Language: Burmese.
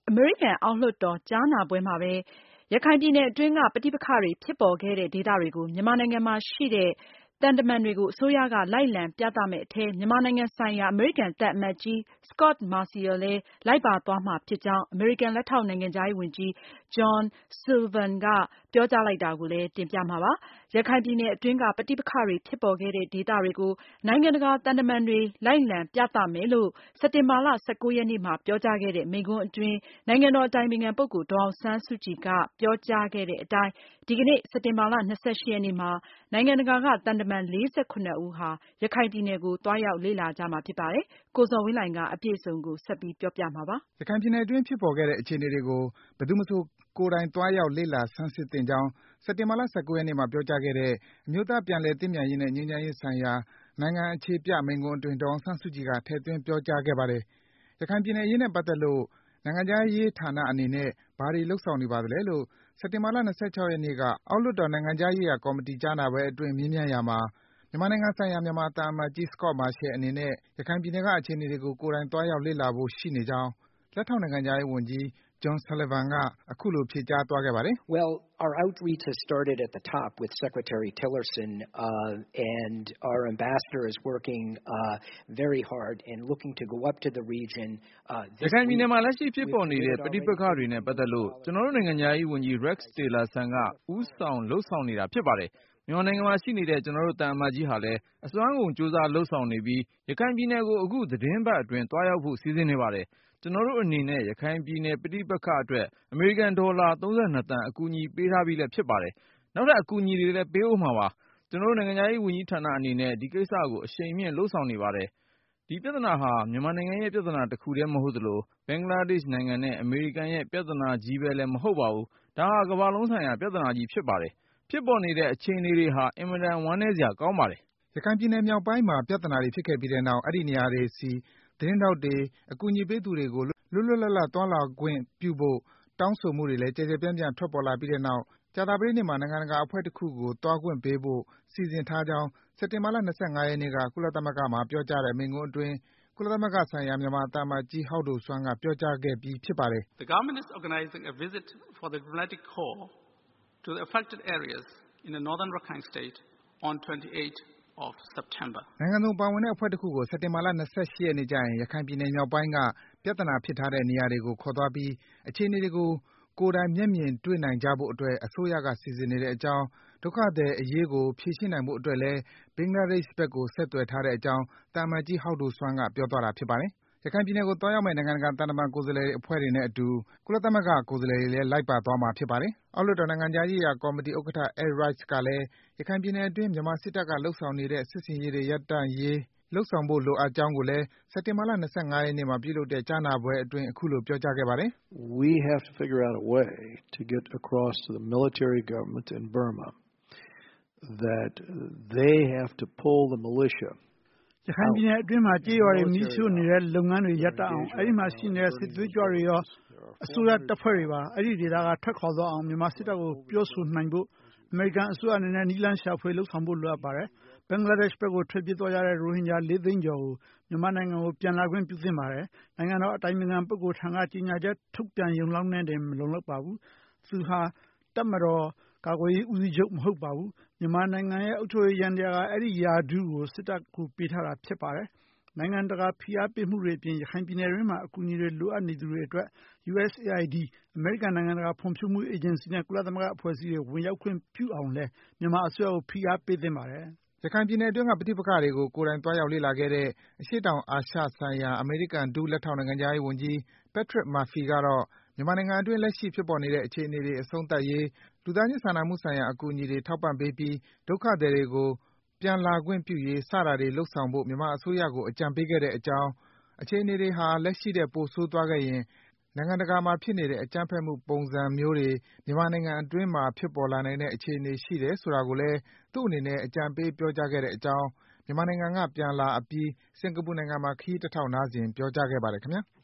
အမေရိကန်အောက်လွှတ်တော်ကြားနာပွဲမှာပဲ ရခိုင်ပြည်နယ်အတွင်းက ပဋိပက္ခတွေဖြစ်ပေါ်ခဲ့တဲ့ဒေသတွေကို မြန်မာနိုင်ငံမှာရှိတဲ့ သံတမန်တွေကို အစိုးရက လိုက်လံပြသမယ့်အထဲ မြန်မာနိုင်ငံဆိုင်ရာ အမေရိကန်သံအမတ်ကြီး Scot Marciel လည်း လိုက်ပါသွားမှာဖြစ်ကြောင်း အမေရိကန်လက်ထောက်နိုင်ငံခြားရေးဝန်ကြီး John Sullivan ကပြောကြားလိုက်တာကို တင်ပြမှာပါ။ ရခိုင်ပြည်နယ်အတွင်းက ပဋိပက္ခတွေဖြစ်ပေါ်ခဲ့တဲ့ဒေသတွေကို နိုင်ငံတကာသံတမန်တွေ လိုက်လံပြသမယ်လို့ စက်တင်ဘာလ ရက်နေ့မှာ ပြောကြားခဲ့တဲ့ မိန့်ခွန်းအတွင်း နိုင်ငံတော်အတိုင်ပင်ခံပုဂ္ဂိုလ် ဒေါ်အောင်ဆန်းစုကြည်က ပြောကြားခဲ့တဲ့အတိုင်း ဒီကနေ့ စက်တင်ဘာလ ရက်နေ့မှာ နိုင်ငံတကာက သံတမန် ဦးဟာ ရခိုင်ပြည်နယ်ကို သွားရောက်လေ့လာကြမှာဖြစ်ပါတယ်။ ကိုဇော်ဝင်းလှိုင်က အပြည့်အစုံကို ဆက်ပြီးပြောပြမှာပါ။ ရခိုင်ပြည်နယ်အတွင်းဖြစ်ပေါ်ခဲ့တဲ့အခြေအနေတွေကို ဘယ်သူမဆို ကိုယ်တိုင်သွားရောက်လေ့လာဆန်းစစ်သင့်ကြောင်း စက်တင်ဘာလ ရက်နေ့မှာ ပြောကြားခဲ့တဲ့ အမျိုးသားပြန်လည်သင့်မြတ်ရေးနဲ့ ငြိမ်းချမ်းရေးဆိုင်ရာ နိုင်ငံအခြေပြမိန့်ခွန်းအတွင်း ဒေါ်အောင်ဆန်းစုကြည်က ထည့်သွင်းပြောကြားခဲ့ပါတယ်။ ရခိုင်ပြည်နယ်အရေးနဲ့ပတ်သက်လို့ နိုင်ငံခြားရေးဌာနအနေနဲ့ ဘာတွေလုပ်ဆောင်နေပါသလဲလို့ စက်တင်ဘာလ ရက်နေ့က အောက်လွှတ်တော် နိုင်ငံခြားရေးရာကော်မတီကြားနာပွဲအတွင်း မေးမြန်းရာမှာ မြန်မာနိုင်ငံဆိုင်ရာ မြန်မာသံအမတ်ကြီး Scot Marciel အနေနဲ့ ရခိုင်ပြည်နယ်က အခြေအနေတွေကို ကိုယ်တိုင်သွားရောက်လေ့လာဖို့ရှိနေကြောင်း လက်ထောက်နိုင်ငံခြားရေးဝန်ကြီး John Sullivan က အခုလို ဖြေကြားသွားခဲ့ပါတယ်။ Our outreach has started at the top with Secretary Tillerson, and our ambassador is working very hard and looking to go up to the region. ရခိုင်ပြည်နယ်မှာလက်ရှိဖြစ်ပေါ်နေတဲ့ပဋိပက္ခတွေနဲ့ပတ်သက်လို့ ကျနော်တို့နိုင်ငံခြားရေးဝန်ကြီး Rex Tillerson က ဦးဆောင်လုပ်ဆောင်နေတာဖြစ်ပါတယ်။ မြန်မာနိုင်ငံမှာရှိနေတဲ့ ကျနော်တို့သံအမတ်ကြီးဟာလည်း အစွမ်းကုန်ကြိုးစားလုပ်ဆောင်နေပြီး ရခိုင်ပြည်နယ်ကို အခု သီတင်းပတ်အတွင်း သွားရောက်ဖို့ စီစဉ်နေပါတယ်။ ကျနော်တို့အနေနဲ့ ရခိုင်ပြည်နယ်ပဋိပက္ခအတွက် အမေရိကန်ဒေါ်လာ သန်း အကူအညီပေးထားပြီးလည်းဖြစ်ပါတယ်။ နောက်ထပ် အကူအညီတွေလည်း ပေးဦးမှာပါ။ ကျနော်တို့ နိုင်ငံခြားရေးဝန်ကြီးဌာနအနေနဲ့ ဒီကိစ္စကို အရှိန်မြှင့်လုပ်ဆောင်နေပါတယ်။ ဒီပြဿနာဟာ မြန်မာနိုင်ငံရဲ့ပြဿနာတခုထဲမဟုတ်သလို ဘင်္ဂလားဒေ့ရှ်နိုင်ငံနဲ့ အမေရိကန်ရဲ့ ပြဿနာကြီးပဲလည်း မဟုတ်ပါဘူး။ ဒါဟာ ကမ္ဘာလုံးဆိုင်ရာပြဿနာကြီးဖြစ်ပါတယ်။ ဖြစ်ပေါ်နေတဲ့အခြေအနေတွေဟာ အင်မတန် ဝမ်းနည်းစရာကောင်းပါတယ်။ ရခိုင်ပြည်နယ်မြောက်ပိုင်းမှာ ပြဿနာတွေဖြစ်ခဲ့ပြီးတဲ့နောက် အဲဒီနေရာတွေဆီ သတင်းထောက်တွေ၊ အကူအညီပေးသူတွေကို လွတ်လွတ်လပ်လပ် သွားလာခွင့်ပြုဖို့ တောင်းဆိုမှုတွေလည်း ကျယ်ကျယ်ပြန့်ပြန့် ထွက်ပေါ်လာပြီးတဲ့နောက် ကြာသပတေးနေ့မှာ နိုင်ငံတကာအဖွဲ့တခုကို သွားခွင့်ပေးဖို့ စီစဉ်ထားကြောင်း စက်တင်ဘာလ ရက်နေ့က ကုလသမဂ္ဂမှာ ပြောကြားတဲ့ မိန့်ခွန်းအတွင်း ကုလသမဂ္ဂဆိုင်ရာ မြန်မာသံအမတ်ကြီး ဟောက်ဒိုဆွမ်းက ပြောကြားခဲ့ပြီး ဖြစ်ပါတယ်။ The government is organizing a visit for the diplomatic corps to the affected areas in the northern Rakhine State on 28th of September. နိုင်ငံစုံပါဝင်တဲ့အဖွဲ့တခုကို စက်တင်ဘာလ ရက်နေ့ကျရင် ရခိုင်ပြည်နယ်မြောက်ပိုင်းက ပြဿနာဖြစ်ထားတဲ့နေရာတွေကို ခေါ်သွားပြီး အခြေအနေတွေကို ကိုယ်တိုင်မျက်မြင်တွေ့နိုင်ကြဖို့အတွက် အစိုးရက စီစဉ်နေတဲ့အကြောင်း၊ ဒုက္ခသည်အရေးကို ဖြေရှင်းနိုင်ဖို့အတွက်လည်း ဘင်္ဂလားဒေ့ရှ်ဘက်ကို ဆက်သွယ်ထားတဲ့အကြောင်း သံအမတ်ကြီး ဟောက်ဒိုဆွမ်းက ပြောသွားတာဖြစ်ပါတယ်။ ရခိုင်ပြည်နယ်ကို သွားရောက်မယ့် နိုင်ငံတကာသံတမန်ကိုယ်စားလှယ်အဖွဲ့တွေနဲ့အတူ ကုလသမဂ္ဂကိုယ်စားလှယ်တွေလည်း လိုက်ပါသွားမှာဖြစ်ပါတယ်။ အောက်လွှတ်တော် နိုင်ငံခြားရေးရာကော်မတီဥက္ကဋ္ဌ Ed Royce ကလည်း ရခိုင်ပြည်နယ်အတွင်း မြန်မာစစ်တပ်က လုပ်ဆောင်နေတဲ့ စစ်ဆင်ရေးတွေ ရပ်တန့်ရေး လုပ်ဆောင်ဖို့လိုအပ်ကြောင်းကိုလည်း စက်တင်ဘာလ ရက်နေ့မှာ ပြုလုပ်တဲ့ ကြားနာပွဲအတွင်း အခုလို ပြောကြားခဲ့ပါတယ်။ We have to figure out a way to get across to the military government in Burma that they have to pull the militia ရခိုင်ပြည်နယ်အတွင်းမှာ ကျေးရွာတွေမီးရှို့နေတဲ့လုပ်ငန်းတွေရပ်တန့်အောင်၊ အဲဒီမှာရှိနေတဲ့ စစ်သွေးကြွတွေရော၊ အစိုးရတပ်ဖွဲ့တွေပါ အဲဒီဒေသက ထွက်ခွာသွားအောင် မြန်မာစစ်တပ်ကို ပြောဆိုနိုင်ဖို့ အမေရိကန်အစိုးရအနေနဲ့ နည်းလမ်းရှာဖွေလုပ်ဆောင်ဖို့လိုအပ်ပါတယ်။ ဘင်္ဂလားဒေ့ရှ်ဘက်ကို ထွက်ပြေးသွားကြတဲ့ ရိုဟင်ဂျာ သိန်းကျော်ကို မြန်မာနိုင်ငံကို ပြန်လာခွင့်ပြုသင့်ပါတယ်။ နိုင်ငံတော်အတိုင်ပင်ခံပုဂ္ဂိုလ်ထံက ကြေညာချက်ထုတ်ပြန်ရုံလောက်နဲ့တင် မလုံလောက်ပါဘူး။ သူဟာ တပ်မတော်ကာကွယ်ရေးဦးစီးချုပ်မဟုတ်ပါဘူး။ မြန်မာနိုင်ငံရဲ့အုပ်ချုပ်ရေးယန္တရားက အဲဒီရာထူးကို စစ်တပ်ကိုပေးထားတာဖြစ်ပါတယ်။ နိုင်ငံတကာဖိအားပေးမှုတွေအပြင် ရခိုင်ပြည်နယ်အတွင်းမှာ အကူအညီတွေလိုအပ်နေသူတွေအတွက် USAID အမေရိကန်နိုင်ငံတကာဖွံ့ဖြိုးမှုအေဂျင်စီနဲ့ ကုလသမဂ္ဂအဖွဲ့အစည်းတွေ ဝင်ရောက်ခွင့်ပြုအောင်လည်း မြန်မာအစိုးရကို ဖိအားပေးသင့်ပါတယ်။ ရခိုင်ပြည်နယ်အတွင်းက ပဋိပက္ခတွေကို ကိုယ်တိုင်သွားရောက်လေ့လာခဲ့တဲ့ အရှေ့တောင်အာရှဆိုင်ရာ အမေရိကန် ဒုလက်ထောက်နိုင်ငံခြားရေးဝန်ကြီး Patrick Murphy ကတော့ မြန်မာနိုင်ငံအတွင်း လက်ရှိဖြစ်ပေါ်နေတဲ့ အခြေအနေတွေ အဆုံးသတ်ရေး၊ လူသားချင်းစာနာမှုဆိုင်ရာ အကူအညီတွေ ထောက်ပံ့ပေးပြီး ဒုက္ခသည်တွေကို ပြန်လာခွင့်ပြုရေး စတာတွေ လုပ်ဆောင်ဖို့ မြန်မာအစိုးရကို အကြံပေးခဲ့တဲ့အကြောင်း၊ အခြေအနေတွေဟာ လက်ရှိထက် ပိုဆိုးသွားခဲ့ရင် နိုင်ငံတကာမှာဖြစ်နေတဲ့ အကြမ်းဖက်မှုပုံစံမျိုးတွေ မြန်မာနိုင်ငံအတွင်းမှာ ဖြစ်ပေါ်လာနိုင်တဲ့အခြေအနေရှိတယ်ဆိုတာကိုလည်း သူ့အနေနဲ့ အကြံပေးပြောကြားခဲ့တဲ့အကြောင်း မြန်မာနိုင်ငံက ပြန်လာအပြီး စင်္ကာပူနိုင်ငံမှာ ခရီးတထောက်နားစဉ် ပြောကြားခဲ့ပါတယ် ခင်ဗျား။